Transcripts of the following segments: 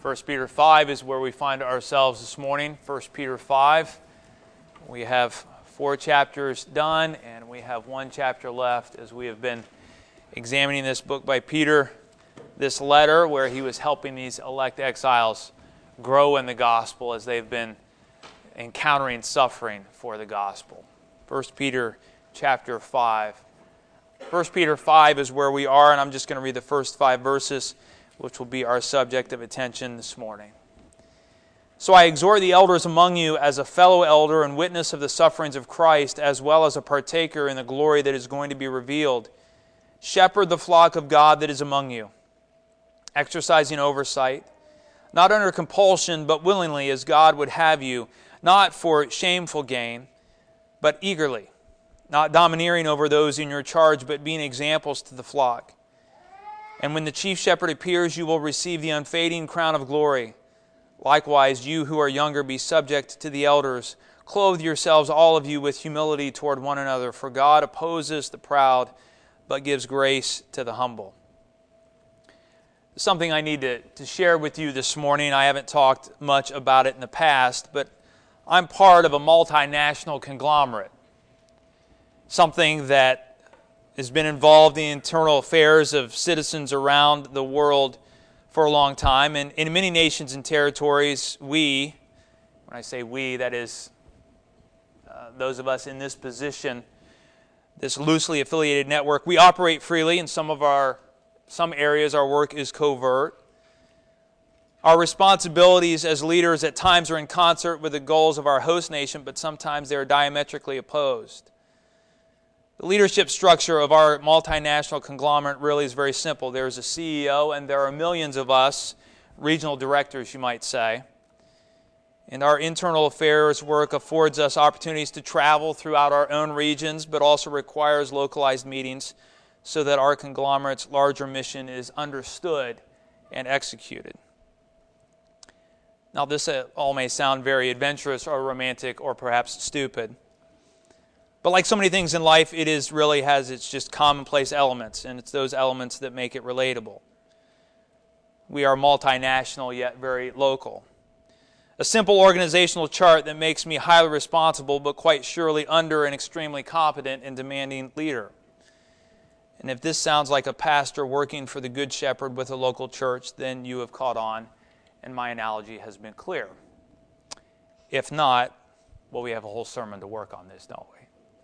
1 Peter 5 is where we find ourselves this morning. 1 Peter 5. We have 4 chapters done, and we have 1 chapter left as we have been examining this book by Peter, this letter where he was helping these elect exiles grow in the gospel as they've been encountering suffering for the gospel. 1 Peter chapter 5. 1 Peter 5 is where we are, and I'm just going to read the first 5 verses, which will be our subject of attention this morning. So I exhort the elders among you as a fellow elder and witness of the sufferings of Christ, as well as a partaker in the glory that is going to be revealed. Shepherd the flock of God that is among you, exercising oversight, not under compulsion, but willingly, as God would have you, not for shameful gain, but eagerly, not domineering over those in your charge, but being examples to the flock. And when the chief shepherd appears, you will receive the unfading crown of glory. Likewise, you who are younger, be subject to the elders. Clothe yourselves, all of you, with humility toward one another, for God opposes the proud, but gives grace to the humble. Something I need to share with you this morning. I haven't talked much about it in the past, but I'm part of a multinational conglomerate. Something that has been involved in the internal affairs of citizens around the world for a long time. And in many nations and territories, when I say we, that is those of us in this position, this loosely affiliated network, we operate freely. In some areas our work is covert. Our responsibilities as leaders at times are in concert with the goals of our host nation, but sometimes they are diametrically opposed. The leadership structure of our multinational conglomerate really is very simple. There's a CEO, and there are millions of us, regional directors, you might say. And our internal affairs work affords us opportunities to travel throughout our own regions, but also requires localized meetings so that our conglomerate's larger mission is understood and executed. Now, this all may sound very adventurous or romantic or perhaps stupid. But like so many things in life, it really has its just commonplace elements, and it's those elements that make it relatable. We are multinational, yet very local. A simple organizational chart that makes me highly responsible, but quite surely under an extremely competent and demanding leader. And if this sounds like a pastor working for the Good Shepherd with a local church, then you have caught on, and my analogy has been clear. If not, well, we have a whole sermon to work on this, don't we?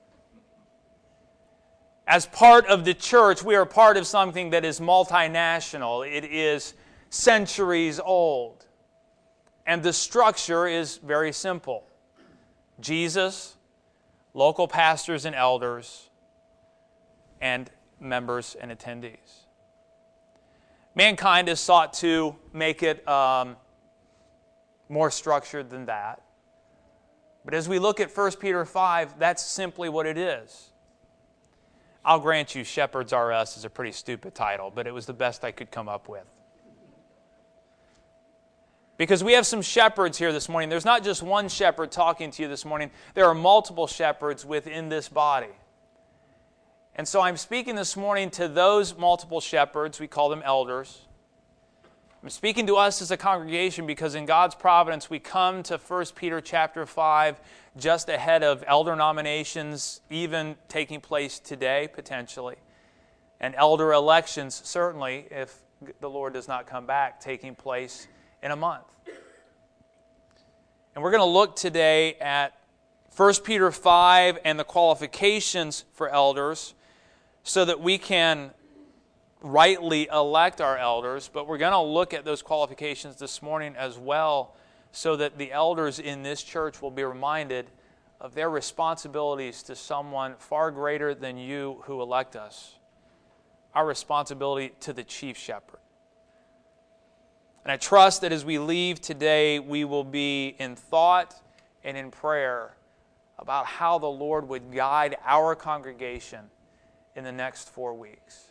As part of the church, we are part of something that is multinational. It is centuries old. And the structure is very simple. Jesus, local pastors and elders, and members and attendees. Mankind has sought to make it more structured than that. But as we look at 1 Peter 5, that's simply what it is. I'll grant you, Shepherds R Us is a pretty stupid title, but it was the best I could come up with. Because we have some shepherds here this morning. There's not just one shepherd talking to you this morning. There are multiple shepherds within this body. And so I'm speaking this morning to those multiple shepherds. We call them elders. I'm speaking to us as a congregation because in God's providence we come to 1 Peter chapter 5 just ahead of elder nominations even taking place today, potentially. And elder elections, certainly, if the Lord does not come back, taking place in a month. And we're going to look today at 1 Peter 5 and the qualifications for elders so that we can rightly elect our elders, but we're going to look at those qualifications this morning as well so that the elders in this church will be reminded of their responsibilities to someone far greater than you who elect us. Our responsibility to the chief shepherd. And I trust that as we leave today, we will be in thought and in prayer about how the Lord would guide our congregation in the next 4 weeks.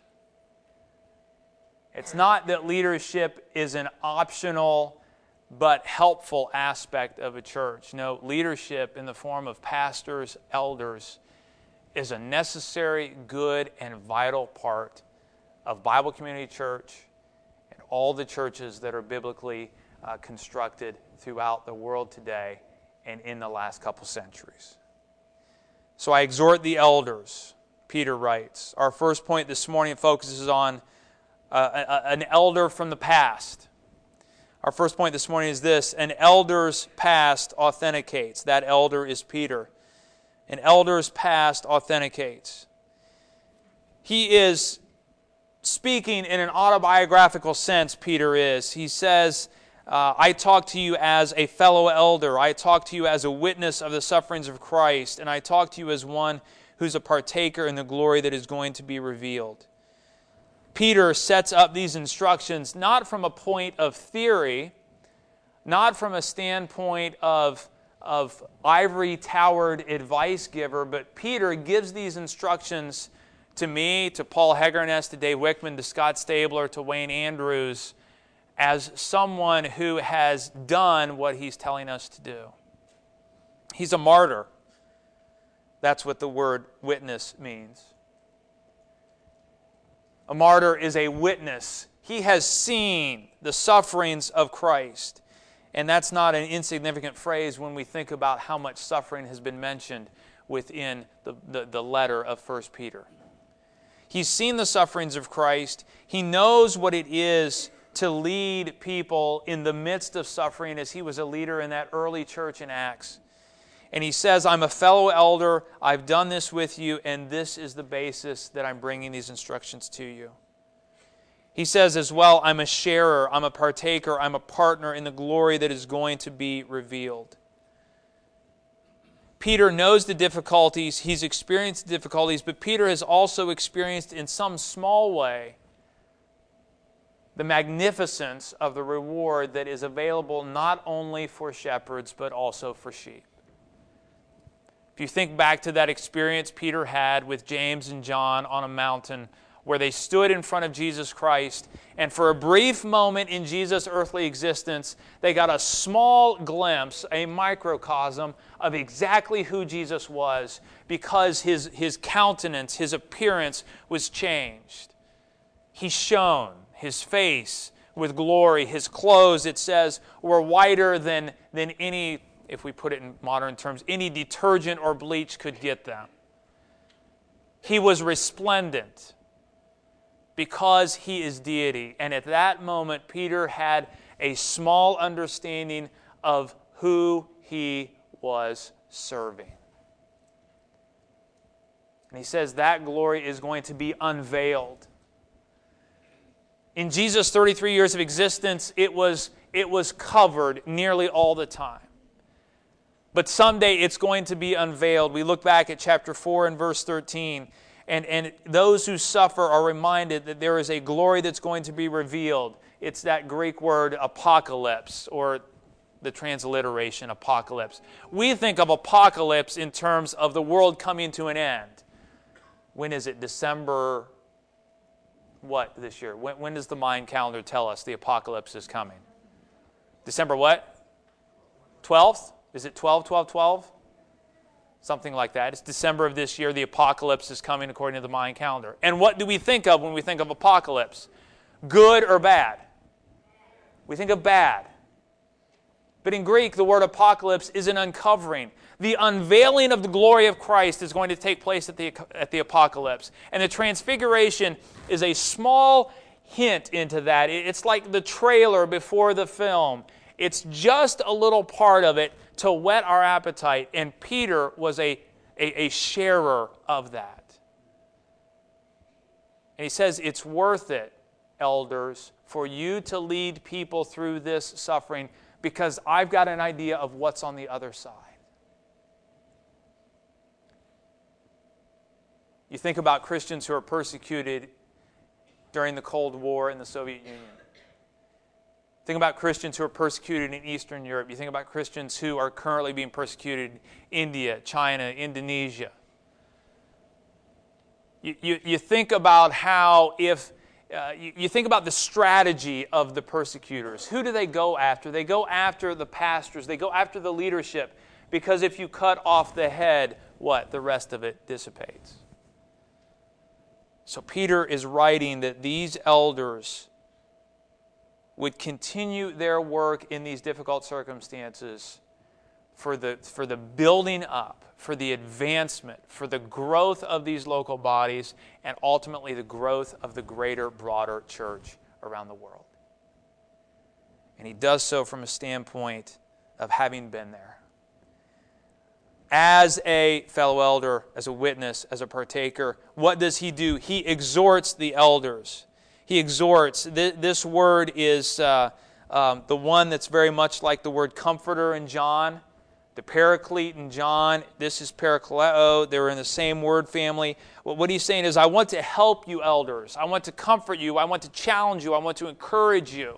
It's not that leadership is an optional but helpful aspect of a church. No, leadership in the form of pastors, elders, is a necessary, good, and vital part of Bible Community Church and all the churches that are biblically constructed throughout the world today and in the last couple centuries. So I exhort the elders, Peter writes. Our first point this morning focuses on an elder from the past. Our first point this morning is this: an elder's past authenticates. That elder is Peter. An elder's past authenticates. He is speaking in an autobiographical sense, Peter is. He says, I talk to you as a fellow elder. I talk to you as a witness of the sufferings of Christ. And I talk to you as one who's a partaker in the glory that is going to be revealed. Peter sets up these instructions not from a point of theory, not from a standpoint of ivory-towered advice giver, but Peter gives these instructions to me, to Paul Hegernest, to Dave Wickman, to Scott Stabler, to Wayne Andrews, as someone who has done what he's telling us to do. He's a martyr. That's what the word witness means. A martyr is a witness. He has seen the sufferings of Christ. And that's not an insignificant phrase when we think about how much suffering has been mentioned within the letter of 1 Peter. He's seen the sufferings of Christ. He knows what it is to lead people in the midst of suffering, as he was a leader in that early church in Acts. And he says, I'm a fellow elder, I've done this with you, and this is the basis that I'm bringing these instructions to you. He says as well, I'm a sharer, I'm a partaker, I'm a partner in the glory that is going to be revealed. Peter knows the difficulties, he's experienced the difficulties, but Peter has also experienced in some small way the magnificence of the reward that is available not only for shepherds, but also for sheep. If you think back to that experience Peter had with James and John on a mountain where they stood in front of Jesus Christ, and for a brief moment in Jesus' earthly existence, they got a small glimpse, a microcosm of exactly who Jesus was, because his countenance, his appearance was changed. He shone, his face with glory. His clothes, it says, were whiter than any, if we put it in modern terms, any detergent or bleach could get them. He was resplendent because he is deity. And at that moment, Peter had a small understanding of who he was serving. And he says that glory is going to be unveiled. In Jesus' 33 years of existence, it was covered nearly all the time. But someday it's going to be unveiled. We look back at chapter 4 and verse 13, and those who suffer are reminded that there is a glory that's going to be revealed. It's that Greek word apocalypse, or the transliteration apocalypse. We think of apocalypse in terms of the world coming to an end. When is it? December what this year? When does the Mayan calendar tell us the apocalypse is coming? December what? 12th? Is it 12/12/12? Something like that. It's December of this year. The apocalypse is coming according to the Mayan calendar. And what do we think of when we think of apocalypse? Good or bad? We think of bad. But in Greek, the word apocalypse is an uncovering. The unveiling of the glory of Christ is going to take place at the apocalypse. And the transfiguration is a small hint into that. It's like the trailer before the film. It's just a little part of it to whet our appetite. And Peter was a sharer of that. And he says, it's worth it, elders, for you to lead people through this suffering, because I've got an idea of what's on the other side. You think about Christians who are persecuted during the Cold War in the Soviet Union. Think about Christians who are persecuted in Eastern Europe. You think about Christians who are currently being persecuted in India, China, Indonesia. You think about how you think about the strategy of the persecutors. Who do they go after? They go after the pastors. They go after the leadership. Because if you cut off the head, what? The rest of it dissipates. So Peter is writing that these elders would continue their work in these difficult circumstances for the building up, for the advancement, for the growth of these local bodies, and ultimately the growth of the greater, broader church around the world. And he does so from a standpoint of having been there. As a fellow elder, as a witness, as a partaker, what does he do? He exhorts the elders. He exhorts. This word is the one that's very much like the word comforter in John, the paraclete in John. This is parakaleo. They're in the same word family. What he's saying is, I want to help you, elders. I want to comfort you. I want to challenge you. I want to encourage you.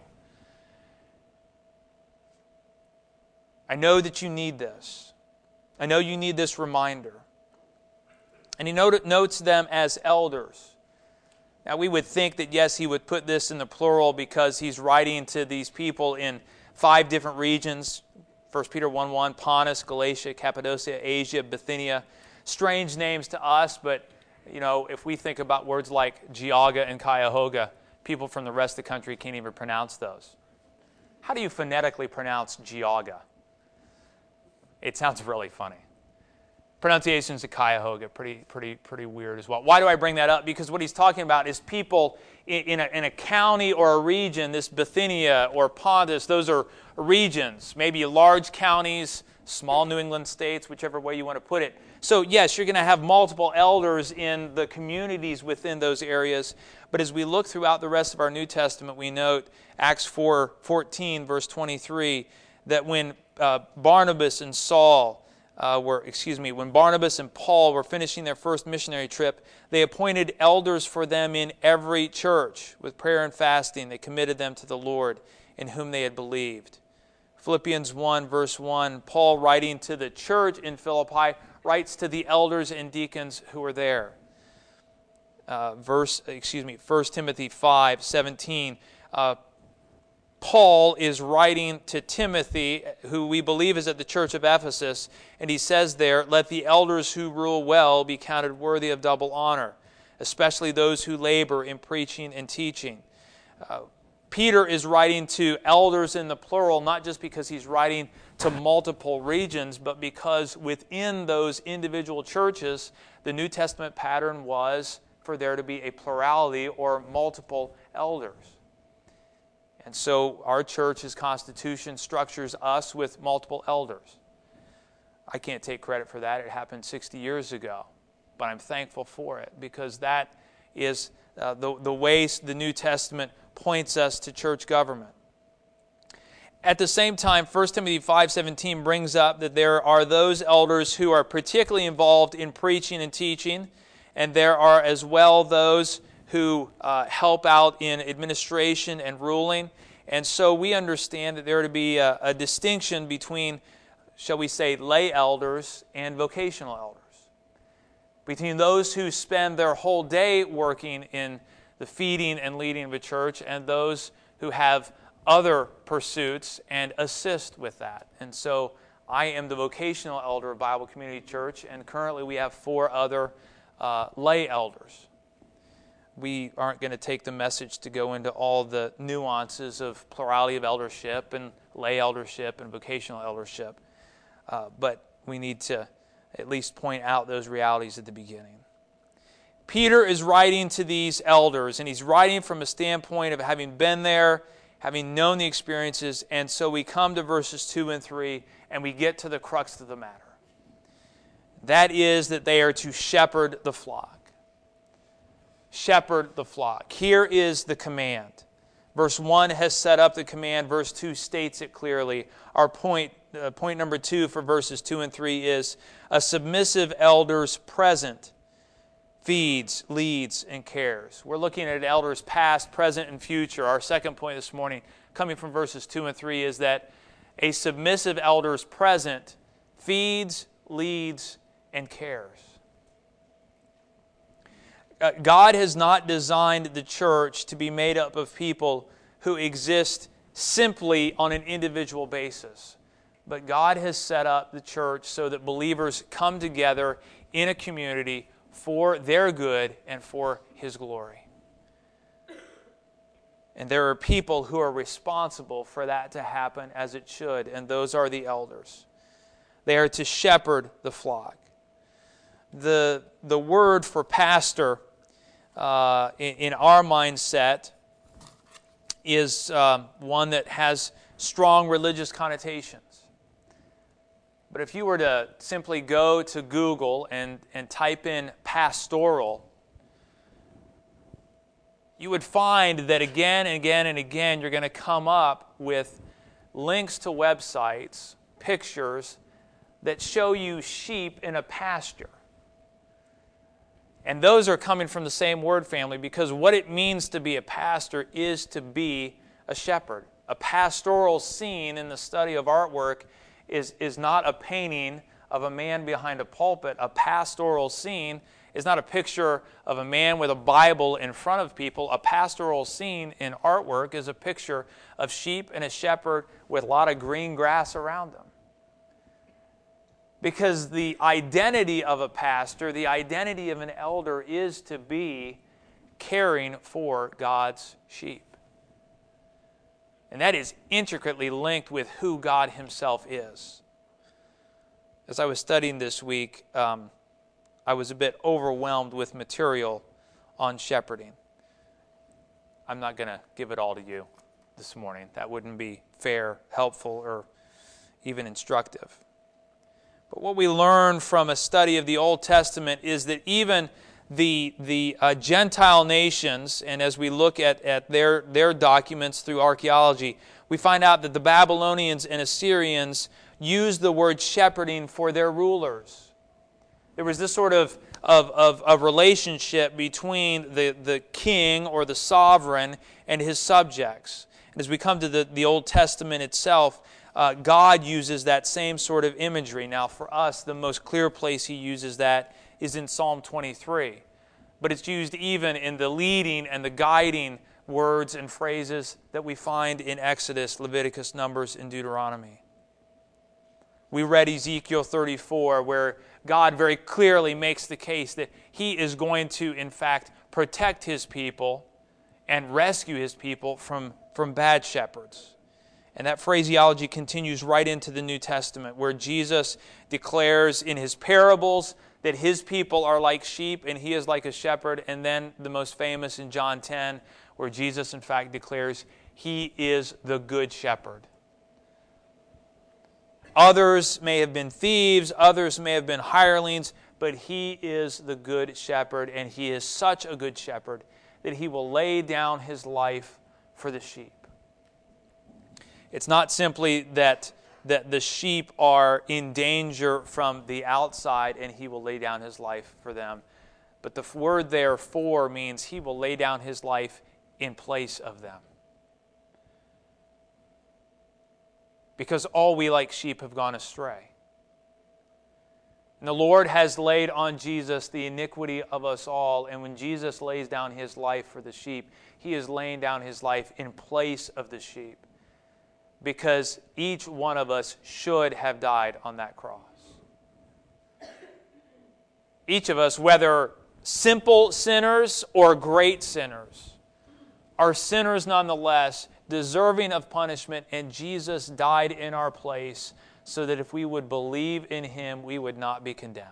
I know that you need this. I know you need this reminder. And he notes them as elders. Now we would think that yes, he would put this in the plural because he's writing to these people in 5 different regions. 1 Peter 1:1, Pontus, Galatia, Cappadocia, Asia, Bithynia. Strange names to us, but if we think about words like Geauga and Cuyahoga, people from the rest of the country can't even pronounce those. How do you phonetically pronounce Geauga? It sounds really funny. Pronunciations of Cuyahoga, pretty weird as well. Why do I bring that up? Because what he's talking about is people in a county or a region, this Bithynia or Pontus, those are regions, maybe large counties, small New England states, whichever way you want to put it. So yes, you're going to have multiple elders in the communities within those areas. But as we look throughout the rest of our New Testament, we note Acts 4:14, verse 23, that when Barnabas and Paul were finishing their first missionary trip, they appointed elders for them in every church. With prayer and fasting, they committed them to the Lord in whom they had believed. Philippians 1, verse 1, Paul, writing to the church in Philippi, writes to the elders and deacons who were there. 1 Timothy 5:17, Paul is writing to Timothy, who we believe is at the church of Ephesus, and he says there, let the elders who rule well be counted worthy of double honor, especially those who labor in preaching and teaching. Peter is writing to elders in the plural, not just because he's writing to multiple regions, but because within those individual churches, the New Testament pattern was for there to be a plurality or multiple elders. And so our church's constitution structures us with multiple elders. I can't take credit for that. It happened 60 years ago. But I'm thankful for it because that is the way the New Testament points us to church government. At the same time, 1 Timothy 5:17 brings up that there are those elders who are particularly involved in preaching and teaching, and there are as well those who help out in administration and ruling. And so we understand that there are to be a distinction between, shall we say, lay elders and vocational elders. Between those who spend their whole day working in the feeding and leading of a church and those who have other pursuits and assist with that. And so I am the vocational elder of Bible Community Church, and currently we have 4 other lay elders. We aren't going to take the message to go into all the nuances of plurality of eldership and lay eldership and vocational eldership. But we need to at least point out those realities at the beginning. Peter is writing to these elders, and he's writing from a standpoint of having been there, having known the experiences, and so we come to verses 2 and 3, and we get to the crux of the matter. That is that they are to shepherd the flock. Shepherd the flock. Here is the command. Verse 1 has set up the command. Verse 2 states it clearly. Our point number 2 for verses 2 and 3 is a submissive elder's present feeds, leads, and cares. We're looking at elders past, present, and future. Our second point this morning, coming from verses 2 and 3, is that a submissive elder's present feeds, leads, and cares. God has not designed the church to be made up of people who exist simply on an individual basis. But God has set up the church so that believers come together in a community for their good and for His glory. And there are people who are responsible for that to happen as it should, and those are the elders. They are to shepherd the flock. The word for pastor in our mindset is one that has strong religious connotations. But if you were to simply go to Google and type in pastoral, you would find that again and again and again you're going to come up with links to websites, pictures that show you sheep in a pasture. And those are coming from the same word family, because what it means to be a pastor is to be a shepherd. A pastoral scene in the study of artwork is not a painting of a man behind a pulpit. A pastoral scene is not a picture of a man with a Bible in front of people. A pastoral scene in artwork is a picture of sheep and a shepherd with a lot of green grass around them. Because the identity of a pastor, the identity of an elder, is to be caring for God's sheep. And that is intricately linked with who God Himself is. As I was studying this week, I was a bit overwhelmed with material on shepherding. I'm not going to give it all to you this morning. That wouldn't be fair, helpful, or even instructive. But what we learn from a study of the Old Testament is that even the Gentile nations, and as we look at their documents through archaeology, we find out that the Babylonians and Assyrians used the word shepherding for their rulers. There was this sort of relationship between the king or the sovereign and his subjects. And as we come to the Old Testament itself, God uses that same sort of imagery. Now, for us, the most clear place He uses that is in Psalm 23. But it's used even in the leading and the guiding words and phrases that we find in Exodus, Leviticus, Numbers, and Deuteronomy. We read Ezekiel 34, where God very clearly makes the case that He is going to, in fact, protect His people and rescue His people from bad shepherds. And that phraseology continues right into the New Testament, where Jesus declares in His parables that His people are like sheep and He is like a shepherd. And then the most famous in John 10, where Jesus, in fact, declares He is the good shepherd. Others may have been thieves, others may have been hirelings, but He is the good shepherd, and He is such a good shepherd that He will lay down His life for the sheep. It's not simply that the sheep are in danger from the outside and He will lay down His life for them. But the word there, for, means He will lay down His life in place of them. Because all we like sheep have gone astray. And the Lord has laid on Jesus the iniquity of us all. And when Jesus lays down His life for the sheep, He is laying down His life in place of the sheep. Because each one of us should have died on that cross. Each of us, whether simple sinners or great sinners, are sinners nonetheless, deserving of punishment, and Jesus died in our place so that if we would believe in Him, we would not be condemned.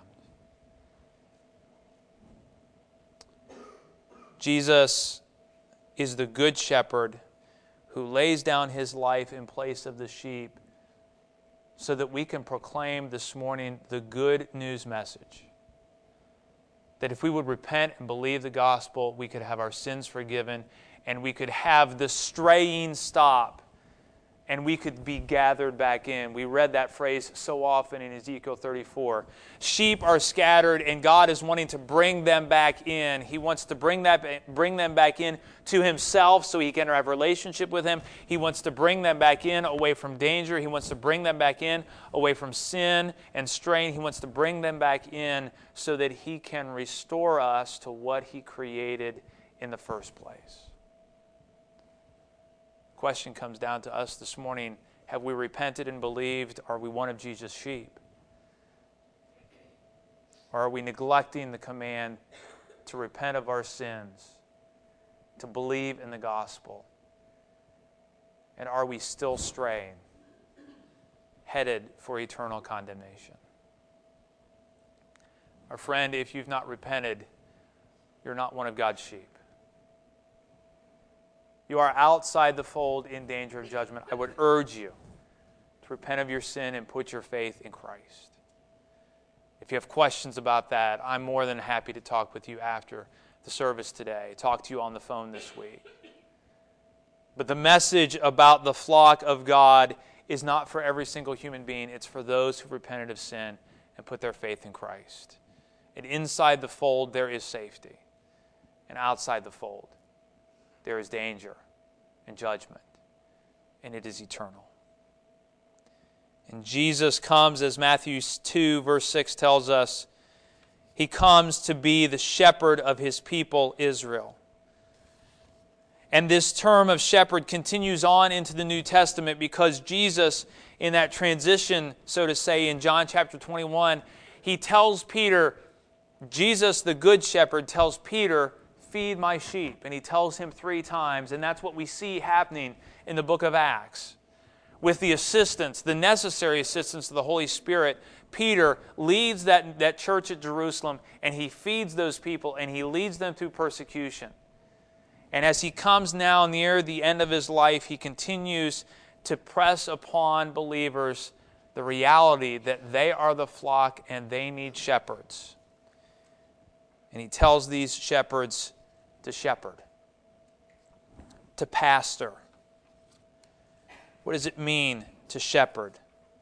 Jesus is the good shepherd who lays down His life in place of the sheep so that we can proclaim this morning the good news message. That if we would repent and believe the gospel, we could have our sins forgiven, and we could have the straying stop, and we could be gathered back in. We read that phrase so often in Ezekiel 34. Sheep are scattered, and God is wanting to bring them back in. He wants to bring them back in to Himself so He can have a relationship with Him. He wants to bring them back in away from danger. He wants to bring them back in away from sin and strain. He wants to bring them back in so that He can restore us to what He created in the first place. Question comes down to us this morning: have we repented and believed? Are we one of Jesus' sheep? Or are we neglecting the command to repent of our sins, to believe in the gospel, And are we still straying, headed for eternal condemnation? Our friend, if you've not repented, you're not one of God's sheep. You are outside the fold in danger of judgment. I would urge you to repent of your sin and put your faith in Christ. If you have questions about that, I'm more than happy to talk with you after the service today, talk to you on the phone this week. But the message about the flock of God is not for every single human being. It's for those who repented of sin and put their faith in Christ. And inside the fold, there is safety. And outside the fold, there is danger and judgment. And it is eternal. And Jesus comes, as Matthew 2, verse 6 tells us, He comes to be the shepherd of His people, Israel. And this term of shepherd continues on into the New Testament because Jesus, in that transition, so to say, in John chapter 21, He tells Peter, Jesus, the good shepherd, tells Peter, feed my sheep. And He tells him 3 times, and that's what we see happening in the book of Acts. With the assistance, the necessary assistance of the Holy Spirit, Peter leads that church at Jerusalem, and he feeds those people, and he leads them through persecution. And as he comes now near the end of his life, he continues to press upon believers the reality that they are the flock and they need shepherds. And he tells these shepherds to shepherd, to pastor. What does it mean to shepherd?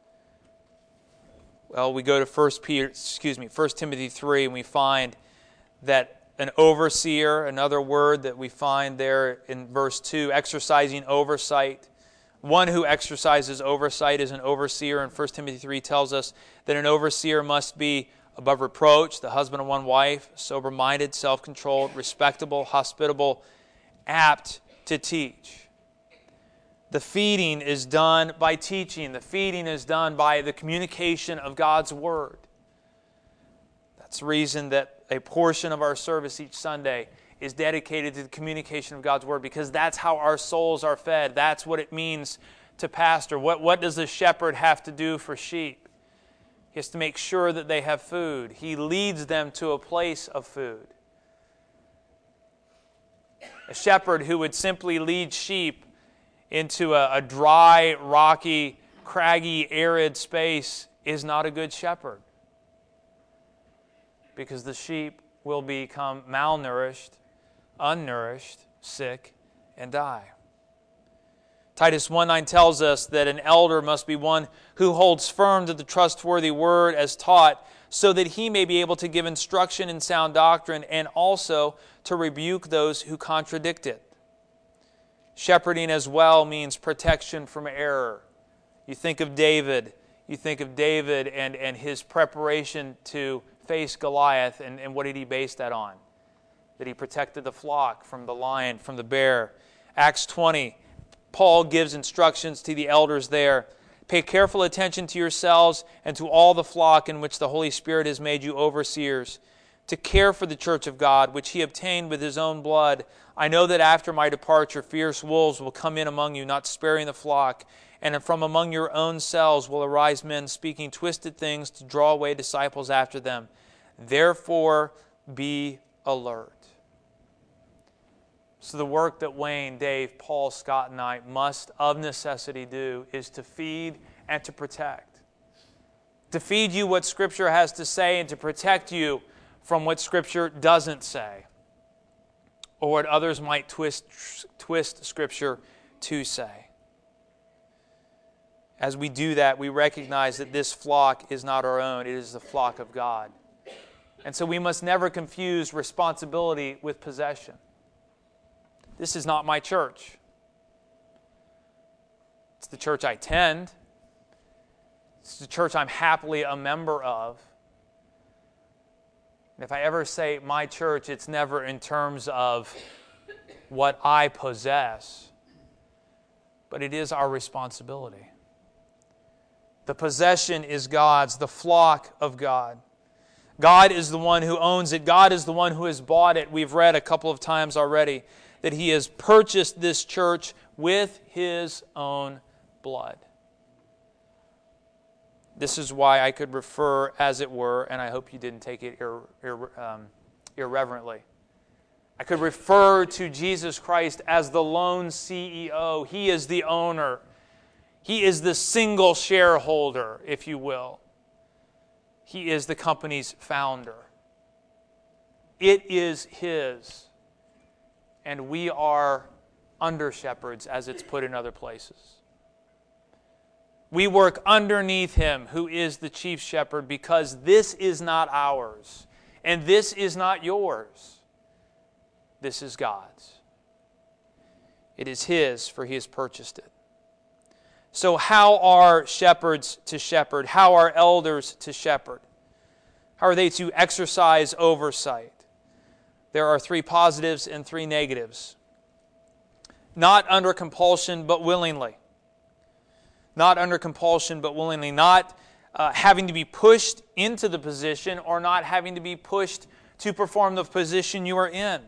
Well, we go to 1 Timothy 3, and we find that an overseer, another word that we find there in verse 2, exercising oversight. One who exercises oversight is an overseer, and 1 Timothy 3 tells us that an overseer must be above reproach, the husband of one wife, sober-minded, self-controlled, respectable, hospitable, apt to teach. The feeding is done by teaching. The feeding is done by the communication of God's Word. That's the reason that a portion of our service each Sunday is dedicated to the communication of God's Word, because that's how our souls are fed. That's what it means to pastor. What does a shepherd have to do for sheep? He has to make sure that they have food. He leads them to a place of food. A shepherd who would simply lead sheep into a dry, rocky, craggy, arid space is not a good shepherd, because the sheep will become malnourished, unnourished, sick, and die. Titus 1:9 tells us that an elder must be one who holds firm to the trustworthy word as taught, so that he may be able to give instruction in sound doctrine and also to rebuke those who contradict it. Shepherding as well means protection from error. You think of David. And his preparation to face Goliath, and what did he base that on? That he protected the flock from the lion, from the bear. Acts 20, Paul gives instructions to the elders there. Pay careful attention to yourselves and to all the flock in which the Holy Spirit has made you overseers, to care for the church of God, which He obtained with His own blood. I know that after my departure, fierce wolves will come in among you, not sparing the flock. And from among your own selves will arise men speaking twisted things to draw away disciples after them. Therefore, be alert. So the work that Wayne, Dave, Paul, Scott, and I must of necessity do is to feed and to protect. To feed you what Scripture has to say and to protect you from what Scripture doesn't say, or what others might twist Scripture to say. As we do that, we recognize that this flock is not our own. It is the flock of God. And so we must never confuse responsibility with possession. This is not my church. It's the church I attend. It's the church I'm happily a member of. And if I ever say my church, it's never in terms of what I possess, but it is our responsibility. The possession is God's, the flock of God. God is the one who owns it. God is the one who has bought it. We've read a couple of times already that He has purchased this church with His own blood. This is why I could refer, as it were, and I hope you didn't take it irreverently. I could refer to Jesus Christ as the lone CEO. He is the owner. He is the single shareholder, if you will. He is the company's founder. It is His. And we are under shepherds, as it's put in other places. We work underneath Him, who is the chief shepherd, because this is not ours, and this is not yours. This is God's. It is His, for He has purchased it. So how are shepherds to shepherd? How are elders to shepherd? How are they to exercise oversight? There are 3 positives and 3 negatives. Not under compulsion, but willingly. Not under compulsion, but willingly. Not having to be pushed into the position, or not having to be pushed to perform the position you are in.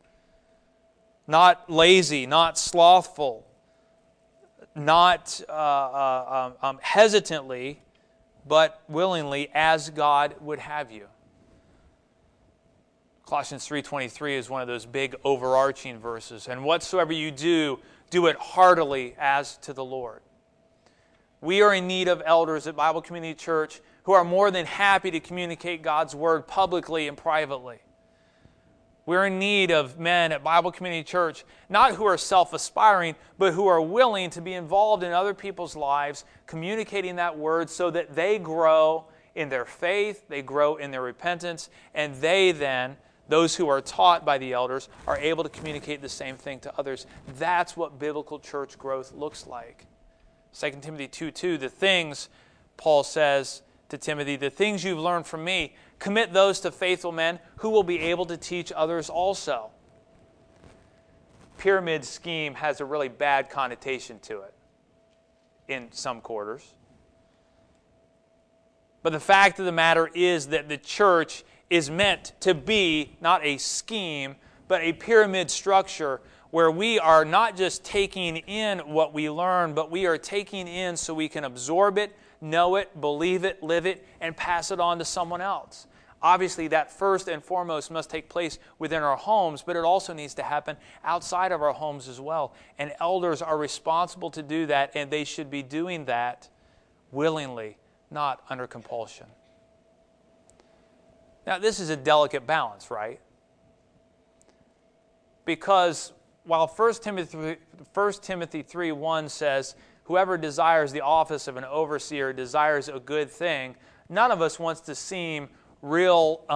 Not lazy, not slothful, not hesitantly, but willingly, as God would have you. Colossians 3:23 is one of those big overarching verses. And whatsoever you do, do it heartily as to the Lord. We are in need of elders at Bible Community Church who are more than happy to communicate God's Word publicly and privately. We're in need of men at Bible Community Church, not who are self-aspiring, but who are willing to be involved in other people's lives, communicating that Word so that they grow in their faith, they grow in their repentance, and they then, those who are taught by the elders, are able to communicate the same thing to others. That's what biblical church growth looks like. 2 Timothy 2:2, the things, Paul says to Timothy, the things you've learned from me, commit those to faithful men who will be able to teach others also. Pyramid scheme has a really bad connotation to it in some quarters. But the fact of the matter is that the church is meant to be not a scheme, but a pyramid structure where we are not just taking in what we learn, but we are taking in so we can absorb it, know it, believe it, live it, and pass it on to someone else. Obviously, that first and foremost must take place within our homes, but it also needs to happen outside of our homes as well. And elders are responsible to do that, and they should be doing that willingly, not under compulsion. Now, this is a delicate balance, right? Because while 1 Timothy 3:1 says, whoever desires the office of an overseer desires a good thing, none of us wants to seem real,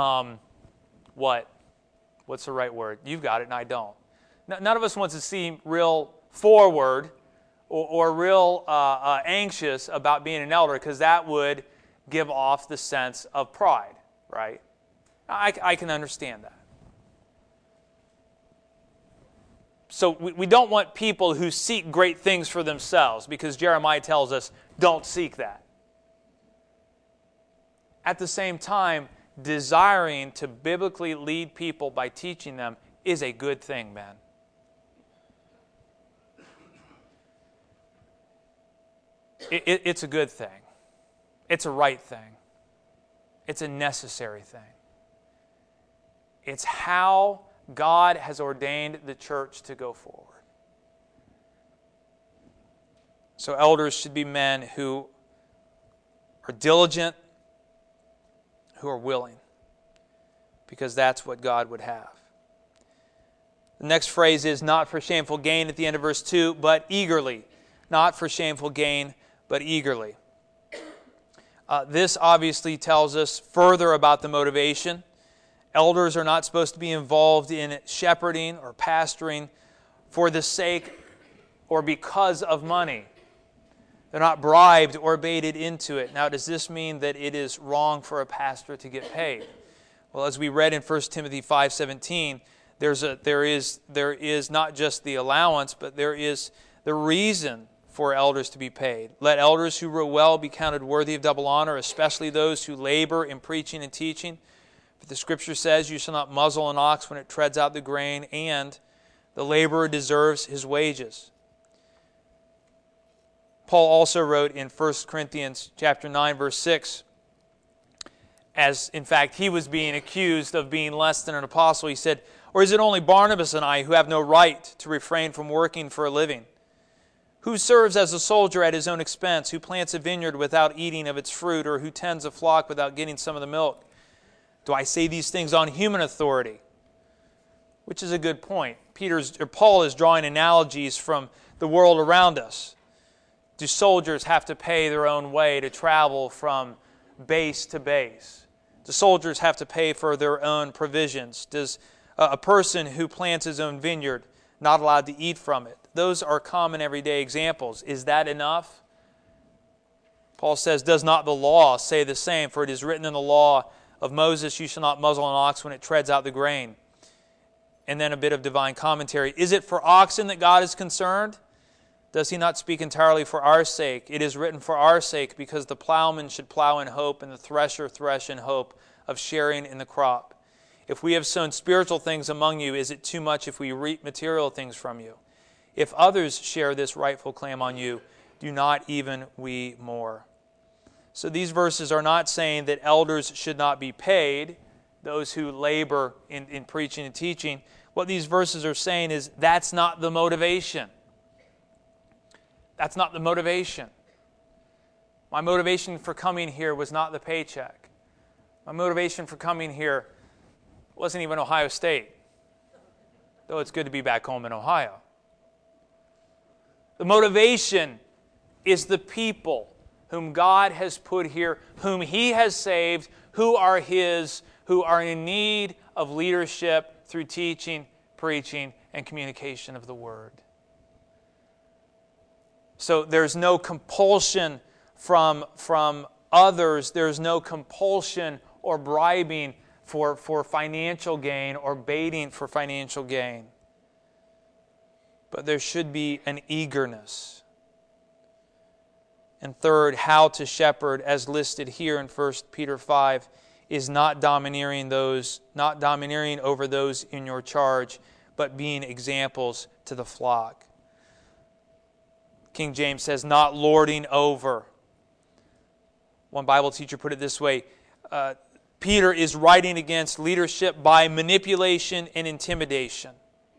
what's the right word? You've got it and I don't. None of us wants to seem real forward or real anxious about being an elder, because that would give off the sense of pride, right? I can understand that. So we don't want people who seek great things for themselves, because Jeremiah tells us, don't seek that. At the same time, desiring to biblically lead people by teaching them is a good thing, man. It's a good thing. It's a right thing. It's a necessary thing. It's how God has ordained the church to go forward. So elders should be men who are diligent, who are willing, because that's what God would have. The next phrase is not for shameful gain at the end of verse 2, but eagerly. Not for shameful gain, but eagerly. This obviously tells us further about the motivation. Elders are not supposed to be involved in shepherding or pastoring for the sake or because of money. They're not bribed or baited into it. Now, does this mean that it is wrong for a pastor to get paid? Well, as we read in 1 Timothy 5:17, there is not just the allowance, but there is the reason for elders to be paid. Let elders who rule well be counted worthy of double honor, especially those who labor in preaching and teaching. But the Scripture says, you shall not muzzle an ox when it treads out the grain, and The laborer deserves his wages. Paul also wrote in 1 Corinthians chapter 9, verse 6, as in fact he was being accused of being less than an apostle, he said, "Or is it only Barnabas and I who have no right to refrain from working for a living? Who serves as a soldier at his own expense? Who plants a vineyard without eating of its fruit? Or who tends a flock without getting some of the milk? Do I say these things on human authority?" Which is a good point. Paul is drawing analogies from the world around us. Do soldiers have to pay their own way to travel from base to base? Do soldiers have to pay for their own provisions? Does a person who plants his own vineyard not allowed to eat from it? Those are common everyday examples. Is that enough? Paul says, "Does not the law say the same? For it is written in the law of Moses, you shall not muzzle an ox when it treads out the grain." And then a bit of divine commentary. Is it for oxen that God is concerned? Does he not speak entirely for our sake? It is written for our sake, because the plowman should plow in hope and the thresher thresh in hope of sharing in the crop. If we have sown spiritual things among you, is it too much if we reap material things from you? If others share this rightful claim on you, do not even we more? So these verses are not saying that elders should not be paid, those who labor in preaching and teaching. What these verses are saying is that's not the motivation. That's not the motivation. My motivation for coming here was not the paycheck. My motivation for coming here wasn't even Ohio State, though it's good to be back home in Ohio. The motivation is the people whom God has put here, whom He has saved, who are His, who are in need of leadership through teaching, preaching, and communication of the Word. So there's no compulsion from others. There's no compulsion or bribing for financial gain or baiting for financial gain. But there should be an eagerness. And third, how to shepherd, as listed here in 1 Peter 5, is not domineering over those in your charge, but being examples to the flock. King James says, not lording over. One Bible teacher put it this way, Peter is writing against leadership by manipulation and intimidation.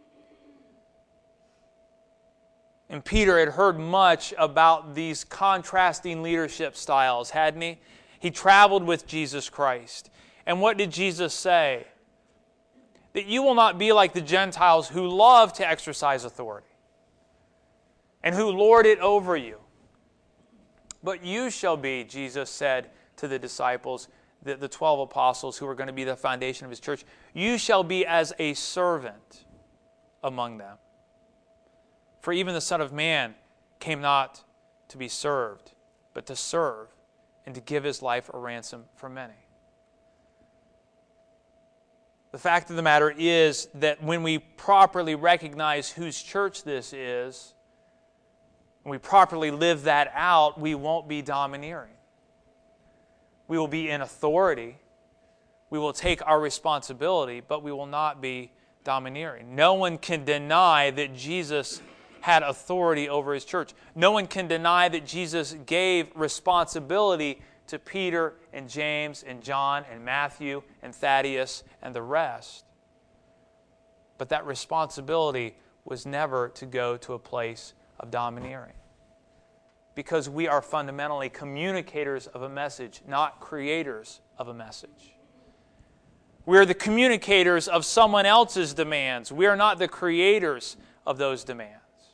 And Peter had heard much about these contrasting leadership styles, hadn't he? He traveled with Jesus Christ. And what did Jesus say? That you will not be like the Gentiles who love to exercise authority and who lord it over you. But you shall be, Jesus said to the disciples, the 12 apostles who were going to be the foundation of His church, you shall be as a servant among them. For even the Son of Man came not to be served, but to serve and to give His life a ransom for many. The fact of the matter is that when we properly recognize whose church this is, and we properly live that out, we won't be domineering. We will be in authority. We will take our responsibility, but we will not be domineering. No one can deny that Jesus had authority over His church. No one can deny that Jesus gave responsibility to Peter and James and John and Matthew and Thaddeus and the rest. But that responsibility was never to go to a place of domineering. Because we are fundamentally communicators of a message, not creators of a message. We are the communicators of someone else's demands. We are not the creators of those demands.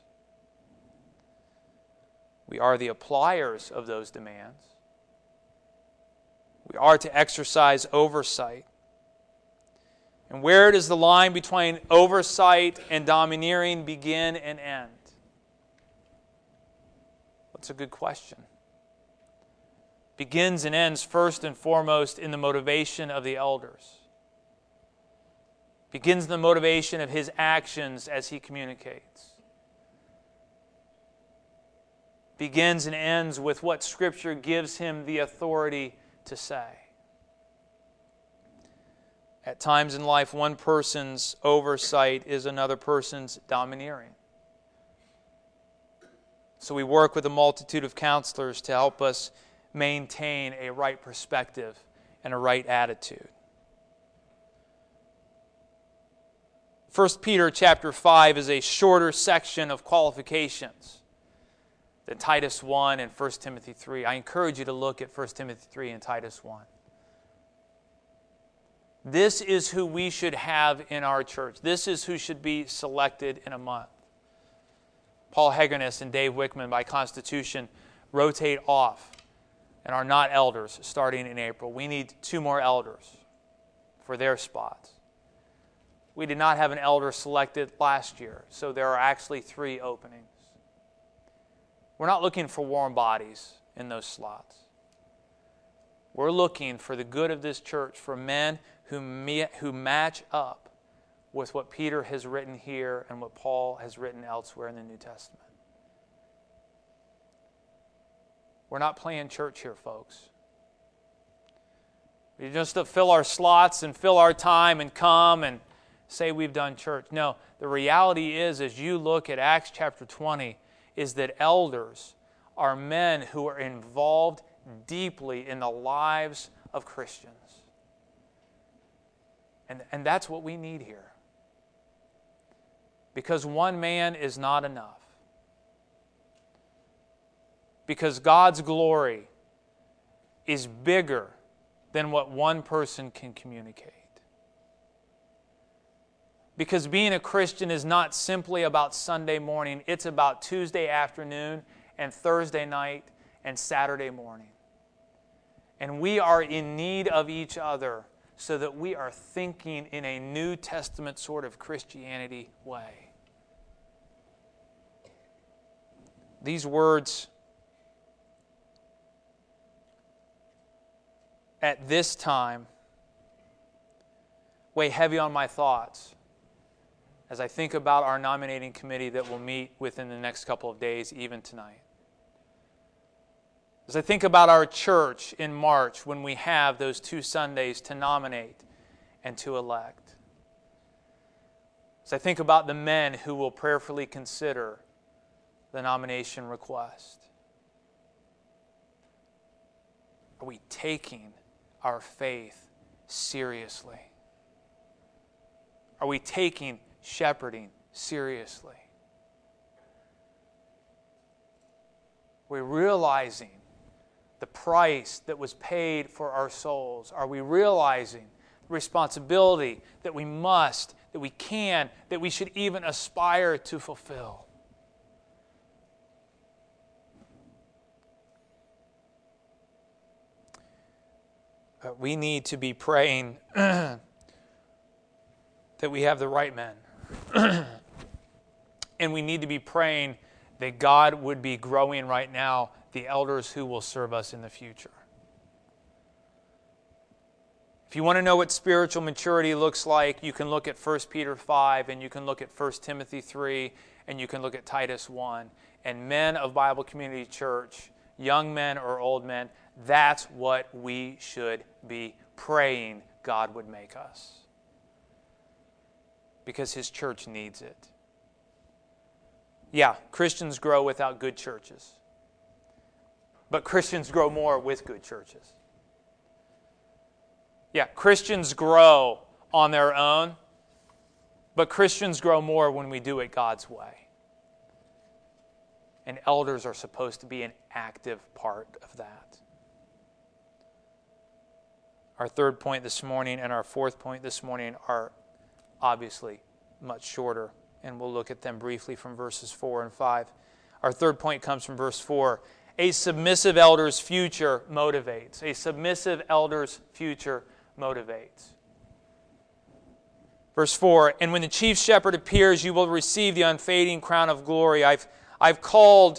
We are the appliers of those demands. We are to exercise oversight. And where does the line between oversight and domineering begin and end? That's a good question. Begins and ends first and foremost in the motivation of the elders. Begins the motivation of his actions as he communicates. Begins and ends with what Scripture gives him the authority to say. At times in life, one person's oversight is another person's domineering. So we work with a multitude of counselors to help us maintain a right perspective and a right attitude. 1 Peter chapter 5 is a shorter section of qualifications than Titus 1 and 1 Timothy 3. I encourage you to look at 1 Timothy 3 and Titus 1. This is who we should have in our church. This is who should be selected in a month. Paul Hegernus and Dave Wickman, by constitution, rotate off and are not elders starting in April. We need 2 more elders for their spots. We did not have an elder selected last year, so there are actually 3 openings. We're not looking for warm bodies in those slots. We're looking for the good of this church, for men who match up with what Peter has written here and what Paul has written elsewhere in the New Testament. We're not playing church here, folks. We just fill our slots and fill our time and come and say we've done church. No, the reality is, as you look at Acts chapter 20, is that elders are men who are involved deeply in the lives of Christians. And that's what we need here. Because one man is not enough. Because God's glory is bigger than what one person can communicate. Because being a Christian is not simply about Sunday morning. It's about Tuesday afternoon and Thursday night and Saturday morning. And we are in need of each other so that we are thinking in a New Testament sort of Christianity way. These words at this time weigh heavy on my thoughts as I think about our nominating committee that will meet within the next couple of days, even tonight. As I think about our church in March when we have those 2 Sundays to nominate and to elect. As I think about the men who will prayerfully consider the nomination request. Are we taking our faith seriously? Are we taking shepherding seriously? We're realizing the price that was paid for our souls. Are we realizing the responsibility that we must, that we can, that we should even aspire to fulfill? We need to be praying that we have the right men. And we need to be praying that God would be growing right now the elders who will serve us in the future. If you want to know what spiritual maturity looks like, you can look at 1 Peter 5, and you can look at 1 Timothy 3, and you can look at Titus 1. And men of Bible Community Church, young men or old men, that's what we should be praying God would make us. Because His church needs it. Yeah, Christians grow without good churches. But Christians grow more with good churches. Yeah, Christians grow on their own, but Christians grow more when we do it God's way. And elders are supposed to be an active part of that. Our third point this morning and our fourth point this morning are obviously much shorter, and we'll look at them briefly from verses 4 and 5. Our third point comes from verse 4. A submissive elder's future motivates. A submissive elder's future motivates. Verse 4, and when the chief shepherd appears, you will receive the unfading crown of glory. I've called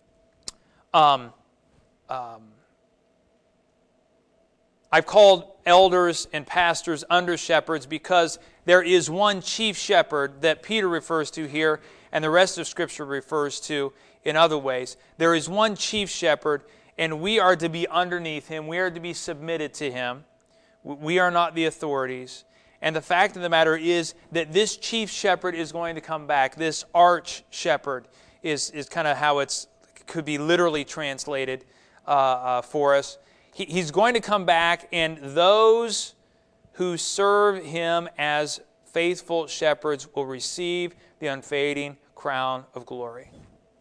elders and pastors under shepherds because there is one chief shepherd that Peter refers to here and the rest of Scripture refers to in other ways. There is one chief shepherd, and we are to be underneath him. We are to be submitted to him. We are not the authorities. And the fact of the matter is that this chief shepherd is going to come back. This arch shepherd is kind of how it could be literally translated for us. He's going to come back, and those who serve him as faithful shepherds will receive the unfading crown of glory.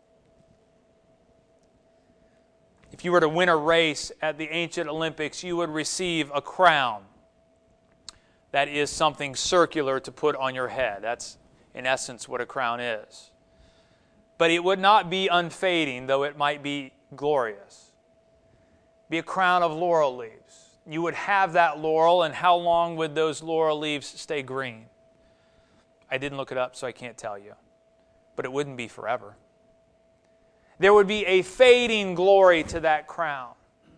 If you were to win a race at the ancient Olympics, you would receive a crown. That is something circular to put on your head. That's, in essence, what a crown is. But it would not be unfading, though it might be glorious. Be a crown of laurel leaves. You would have that laurel, and how long would those laurel leaves stay green? I didn't look it up, so I can't tell you. But it wouldn't be forever. There would be a fading glory to that crown.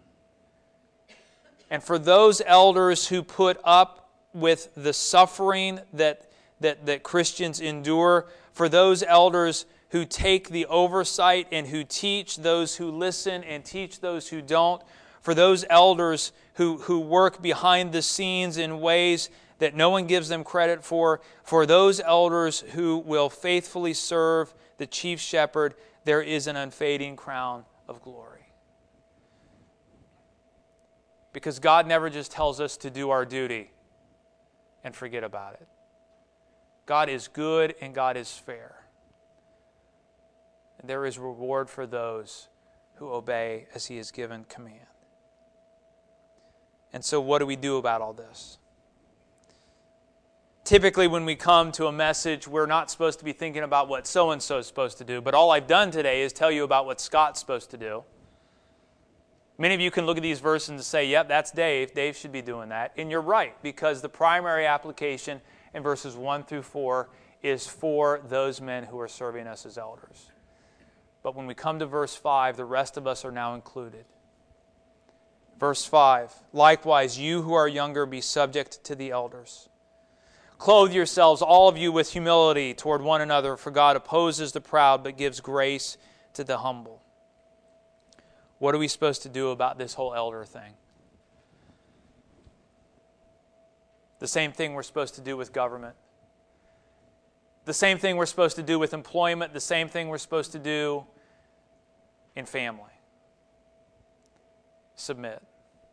And for those elders who put up with the suffering that Christians endure, for those elders who take the oversight and who teach those who listen and teach those who don't, for those elders who work behind the scenes in ways that no one gives them credit for those elders who will faithfully serve the chief shepherd, there is an unfading crown of glory. Because God never just tells us to do our duty and forget about it. God is good and God is fair. And there is reward for those who obey as He has given command. And so what do we do about all this? Typically when we come to a message, we're not supposed to be thinking about what so-and-so is supposed to do, but all I've done today is tell you about what Scott's supposed to do. Many of you can look at these verses and say, yep, that's Dave. Dave should be doing that. And you're right, because the primary application in verses 1 through 4 is for those men who are serving us as elders. But when we come to verse 5, the rest of us are now included. Verse 5, likewise, you who are younger, be subject to the elders. Clothe yourselves, all of you, with humility toward one another, for God opposes the proud, but gives grace to the humble. What are we supposed to do about this whole elder thing? The same thing we're supposed to do with government. The same thing we're supposed to do with employment. The same thing we're supposed to do in family. Submit.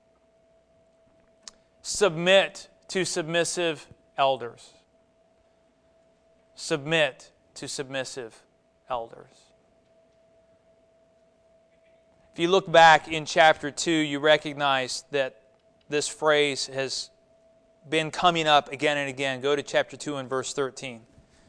Submit to submissive elders. Submit to submissive elders. If you look back in chapter 2, you recognize that this phrase has been coming up again and again. Go to chapter 2 and verse 13.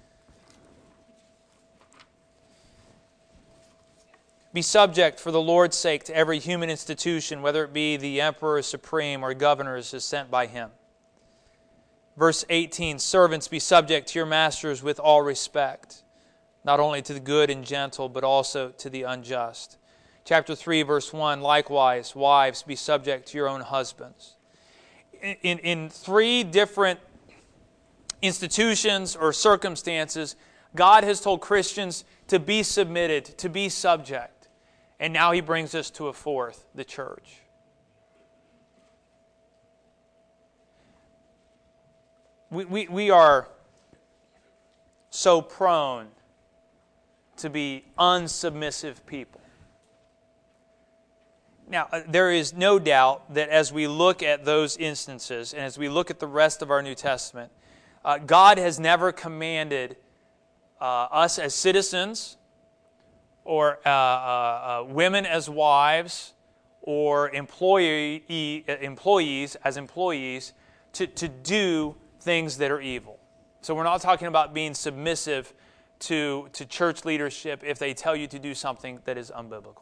Be subject for the Lord's sake to every human institution, whether it be the emperor supreme or governors as sent by him. Verse 18, servants, be subject to your masters with all respect, not only to the good and gentle, but also to the unjust. Chapter 3, verse 1, likewise, wives, be subject to your own husbands. In three different institutions or circumstances, God has told Christians to be submitted, to be subject. And now He brings us to a fourth, the church. We are so prone to be unsubmissive people. Now, there is no doubt that as we look at those instances and as we look at the rest of our New Testament, God has never commanded us as citizens or women as wives or employees as employees to do things that are evil. So we're not talking about being submissive to church leadership if they tell you to do something that is unbiblical.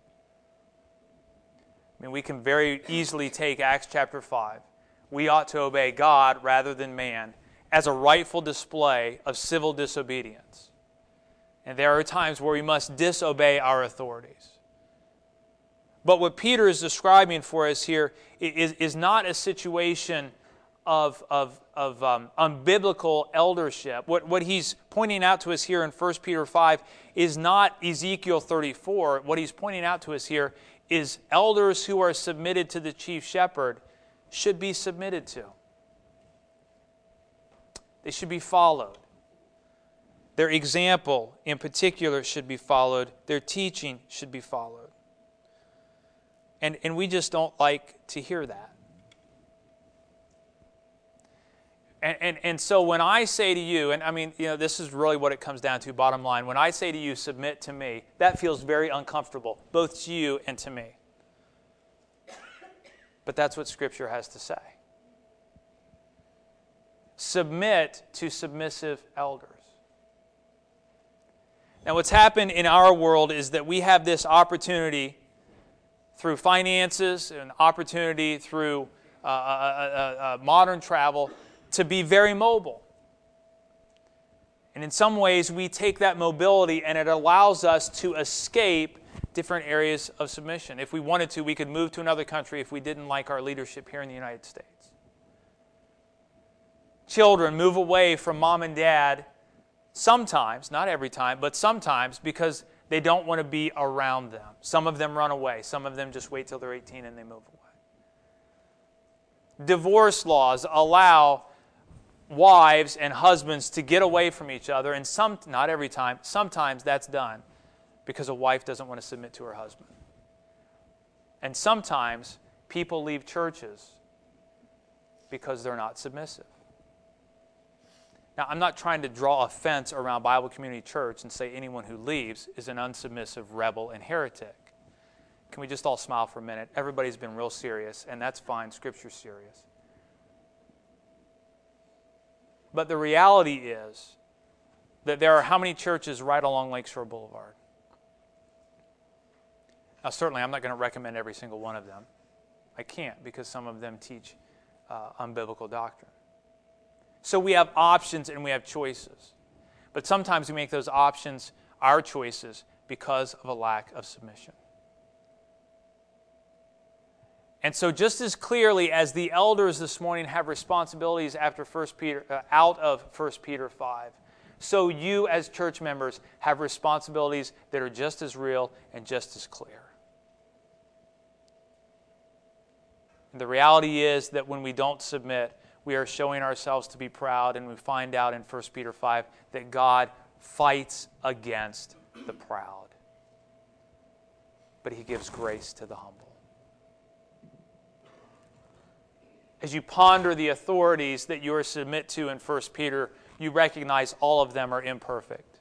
I mean, we can very easily take Acts chapter 5. We ought to obey God rather than man as a rightful display of civil disobedience. And there are times where we must disobey our authorities. But what Peter is describing for us here is not a situation of unbiblical eldership. What he's pointing out to us here in 1 Peter 5 is not Ezekiel 34. What he's pointing out to us here is elders who are submitted to the chief shepherd should be submitted to. They should be followed. Their example in particular should be followed. Their teaching should be followed. And we just don't like to hear that. And so when I say to you, and I mean, this is really what it comes down to, bottom line. When I say to you, submit to me, that feels very uncomfortable, both to you and to me. But that's what Scripture has to say. Submit to submissive elders. Now, what's happened in our world is that we have this opportunity through finances and opportunity through modern travel to be very mobile. And in some ways, we take that mobility and it allows us to escape different areas of submission. If we wanted to, we could move to another country if we didn't like our leadership here in the United States. Children move away from mom and dad sometimes, not every time, but sometimes because they don't want to be around them. Some of them run away. Some of them just wait till they're 18 and they move away. Divorce laws allow wives and husbands to get away from each other, and not every time, sometimes that's done because a wife doesn't want to submit to her husband. And sometimes people leave churches because they're not submissive. Now, I'm not trying to draw a fence around Bible Community Church and say anyone who leaves is an unsubmissive rebel and heretic. Can we just all smile for a minute? Everybody's been real serious, and that's fine. Scripture's serious. But the reality is that there are how many churches right along Lakeshore Boulevard? Now, certainly, I'm not going to recommend every single one of them. I can't, because some of them teach unbiblical doctrine. So we have options and we have choices. But sometimes we make those options our choices because of a lack of submission. And so just as clearly as the elders this morning have responsibilities after out of 1 Peter 5, so you as church members have responsibilities that are just as real and just as clear. And the reality is that when we don't submit, we are showing ourselves to be proud, and we find out in 1 Peter 5 that God fights against the proud, but He gives grace to the humble. As you ponder the authorities that you are submit to in 1 Peter, you recognize all of them are imperfect.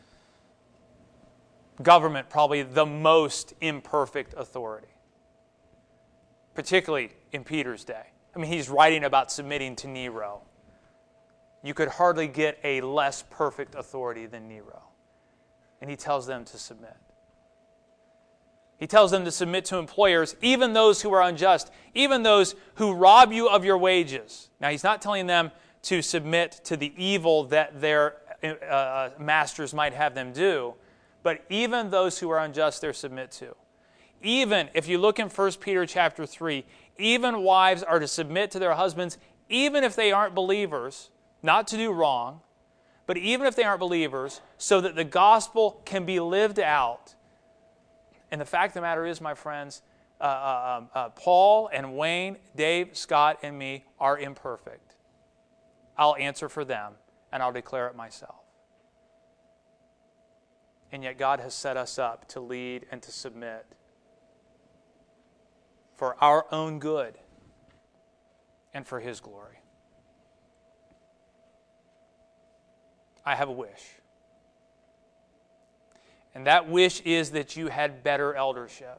Government, probably the most imperfect authority, particularly in Peter's day. I mean, he's writing about submitting to Nero. You could hardly get a less perfect authority than Nero. And he tells them to submit. He tells them to submit to employers, even those who are unjust, even those who rob you of your wages. Now, he's not telling them to submit to the evil that their masters might have them do, but even those who are unjust, they're submit to. Even, if you look in 1 Peter chapter 3, even wives are to submit to their husbands, even if they aren't believers, not to do wrong, but even if they aren't believers, so that the gospel can be lived out. And the fact of the matter is, my friends, Paul and Wayne, Dave, Scott, and me are imperfect. I'll answer for them, and I'll declare it myself. And yet God has set us up to lead and to submit for our own good and for His glory. I have a wish. And that wish is that you had better eldership.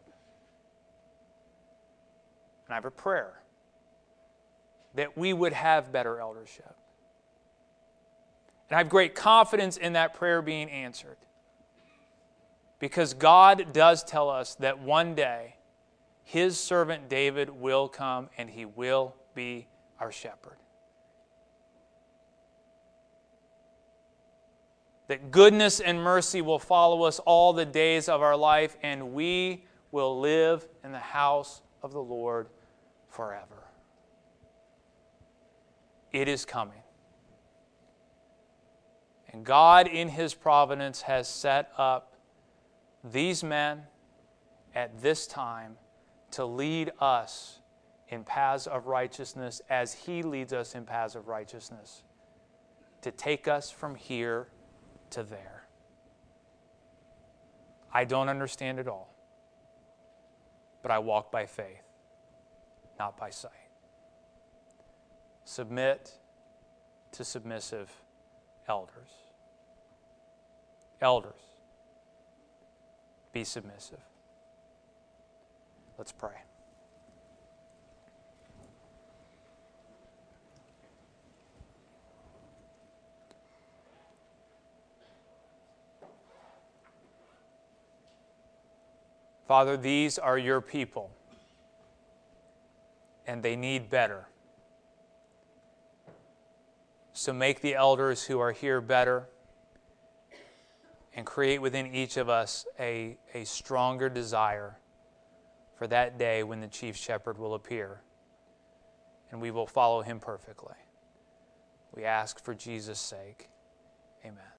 And I have a prayer that we would have better eldership. And I have great confidence in that prayer being answered. Because God does tell us that one day His servant David will come and he will be our shepherd. That goodness and mercy will follow us all the days of our life, and we will live in the house of the Lord forever. It is coming. And God, in His providence, has set up these men at this time to lead us in paths of righteousness as He leads us in paths of righteousness to take us from here to there. I don't understand it all, but I walk by faith, not by sight. Submit to submissive elders. Elders, be submissive. Let's pray. Father, these are your people, and they need better. So make the elders who are here better, and create within each of us a stronger desire for that day when the chief shepherd will appear, and we will follow him perfectly. We ask for Jesus' sake. Amen.